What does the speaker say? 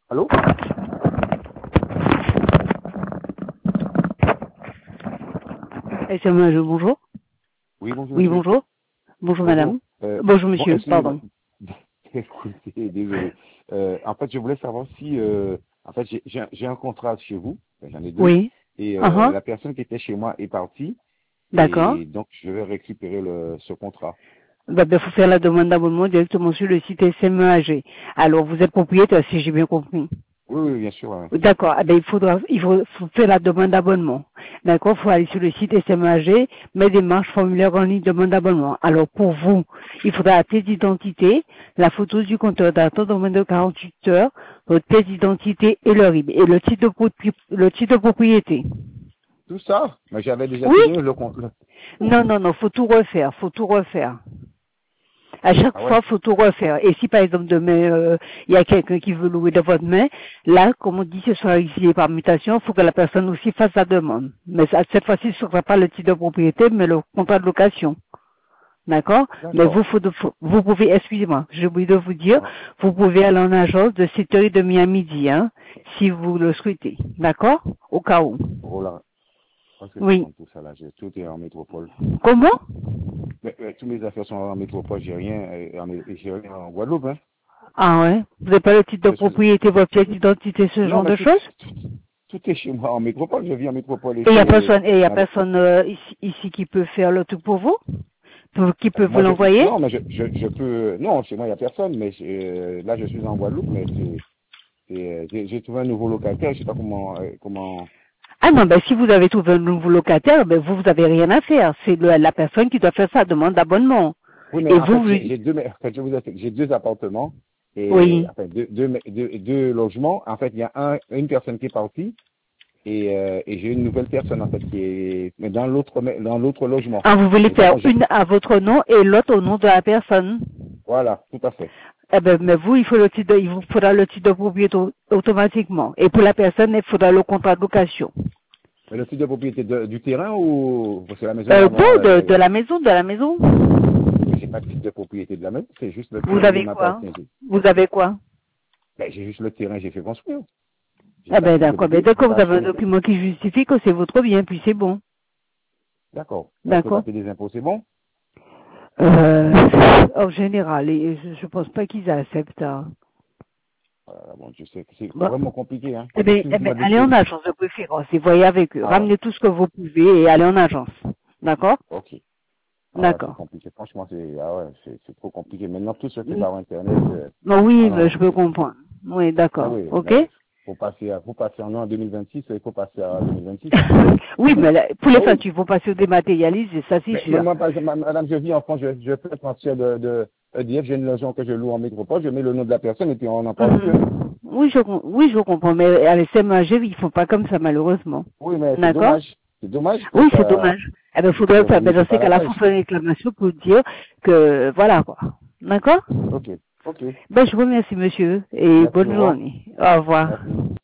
Allô? SMA, bonjour. Oui, bonjour, Oui, monsieur. bonjour. Bonjour, Bonjour. madame. Bonjour, Bon, monsieur, excusez-moi. pardon. Écoutez, désolé. En fait, je voulais savoir si, en fait, j'ai un contrat chez vous, enfin, j'en ai deux, Oui. et Uh-huh. la personne qui était chez moi est partie, D'accord. et donc je vais récupérer ce contrat. Faut faire la demande d'abonnement directement sur le site SMEAG. Alors, vous êtes propriétaire, si j'ai bien compris. Oui, oui, bien sûr. Ouais. D'accord. Il faut faire la demande d'abonnement. D'accord. Il faut aller sur le site SMAG, mettre démarche, formulaire en ligne, demande d'abonnement. Alors, pour vous, il faudra la pièce d'identité, la photo du compteur d'attente dans moins de 48 heures, votre pièce d'identité et le RIB, et le titre de propriété. Tout ça, mais j'avais déjà Oui. signé le contrat. Non, faut tout refaire, faut tout refaire. À chaque Ah ouais? fois, faut tout refaire. Et si par exemple demain, il y a quelqu'un qui veut louer de votre main, là, comme on dit, ce sera résilié par mutation, il faut que la personne aussi fasse la demande. Mais cette fois-ci, ce ne sera pas le titre de propriété, mais le contrat de location. D'accord? Mais D'accord. vous pouvez, excusez-moi, j'ai oublié de vous dire, Ouais. vous pouvez aller en agence de 7h30 à midi, hein, si vous le souhaitez. D'accord? Au cas où. Oh là, parce que je Oui. compte tout ça là, tout est en métropole. Comment? Mais toutes mes affaires sont en métropole, j'ai rien en Guadeloupe, hein. Ah ouais? Vous n'avez pas le titre de Je suis, propriété, votre pièce d'identité, ce non, genre mais de choses? tout est chez moi en métropole. Je vis en métropole et Et il n'y a c'est, personne, ici qui peut faire le tout pour vous? Qui peut vous moi, l'envoyer? non, mais je peux, non, chez moi, il n'y a personne, mais là, je suis en Guadeloupe, mais j'ai trouvé un nouveau locataire, je sais pas comment, Ah non, si vous avez trouvé un nouveau locataire, vous avez rien à faire. C'est la personne qui doit faire sa demande d'abonnement. oui, mais Et en fait, vous, en fait, je vous explique, j'ai deux appartements, et, oui. enfin, deux logements. En fait, il y a une personne qui est partie, et j'ai une nouvelle personne, en fait, qui est, mais dans l'autre logement. Ah, vous voulez Et donc, faire une à votre nom et l'autre au nom de la personne. voilà, tout à fait. Mais vous, il vous faudra le titre de propriété automatiquement. Et pour la personne, il faudra le contrat de location. Mais le titre de propriété du terrain ou, parce que la maison d'avant, Non, de la maison, de la maison. mais j'ai pas de titre de propriété de la maison, c'est juste le Vous terrain, il avez quoi? m'appartient. Vous avez quoi? Ben, j'ai juste le terrain, j'ai fait construire. J'ai Ah pas de titre de d'accord. propriété, Dès que j'ai pas vous avez un acheté. document qui justifie que c'est votre bien, puis c'est bon. D'accord. Est-ce que D'accord. taper des impôts, c'est bon? Euh, En général, et je pense pas qu'ils acceptent. Hein. Bon, je sais que c'est Bon. vraiment compliqué, hein. Eh ben, Excusez-moi allez en d'excuser. agence de préférence et voyez avec eux. Ah ouais. Ramenez tout ce que vous pouvez et allez en agence. D'accord? Ok. Ah ouais, c'est D'accord. compliqué. Franchement, c'est trop compliqué. Maintenant, tout se fait par Internet. Non, Ah oui, non, je peux comprendre. Oui, ah d'accord. oui, Ok? mais faut passer en 2026, il faut passer à 2026. Oui, mais pour Ah les oui. factures, il faut passer au dématérialisé, ça c'est Mais sûr. moi, par exemple, madame, je vis en France, je fais le transfert de EDF, j'ai une maison que je loue en métropole, je mets le nom de la personne et puis on n'en parle plus, hein. Mhm. Oui, je comprends, mais avec CMAG, ils font pas comme ça, malheureusement. Oui, mais c'est D'accord? dommage. C'est dommage que Oui, c'est ça, dommage. Eh ben, que faudrait faire, vous mais dans mettez ces pas la cas-là, page. faut faire une réclamation pour dire que, voilà, quoi. D'accord? Ok. Ok. Ben, je vous remercie, monsieur, et Merci, au bonne revoir. journée. Au revoir. Merci.